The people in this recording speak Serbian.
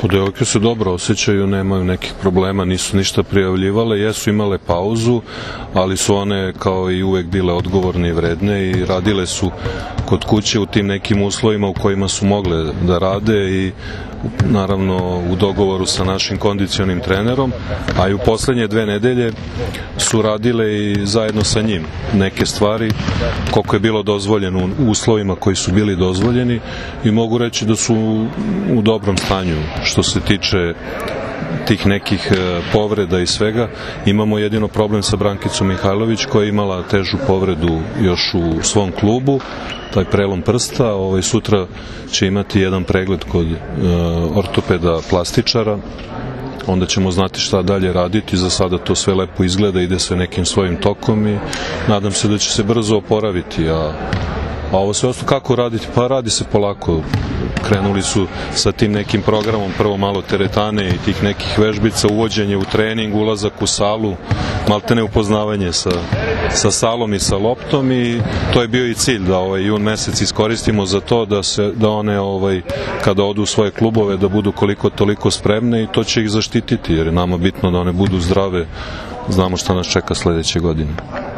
Devojke se dobro osjećaju, nemaju nekih problema, nisu ništa prijavljivale, jesu imale pauzu, ali su one kao i uvek bile odgovorne i vredne i radile su kod kuće u tim nekim uslovima u kojima su mogle da rade i naravno u dogovoru sa našim kondicionim trenerom, a i u poslednje 2 nedelje su radile i zajedno sa njim neke stvari koliko je bilo dozvoljeno u uslovima koji su bili dozvoljeni i mogu reći da su u dobrom stanju što se tiče tih nekih povreda i svega. Imamo jedino problem sa Brankicom Mihajlović koja je imala težu povredu još u svom klubu, taj prelom prsta. Sutra će imati jedan pregled kod ortopeda plastičara, onda ćemo znati šta dalje raditi. Za sada to sve lepo izgleda, ide sve nekim svojim tokom i nadam se da će se brzo oporaviti. A ovo sve ostalo kako raditi? Pa radi se polako. Krenuli su sa tim nekim programom, prvo malo teretane i tih nekih vežbica, uvođenje u trening, ulazak u salu, maltene upoznavanje sa salom i sa loptom i to je bio i cilj da jun mesec iskoristimo za to da one kada odu u svoje klubove da budu koliko toliko spremne i to će ih zaštititi jer je nama bitno da one budu zdrave, znamo šta nas čeka sledeće godine.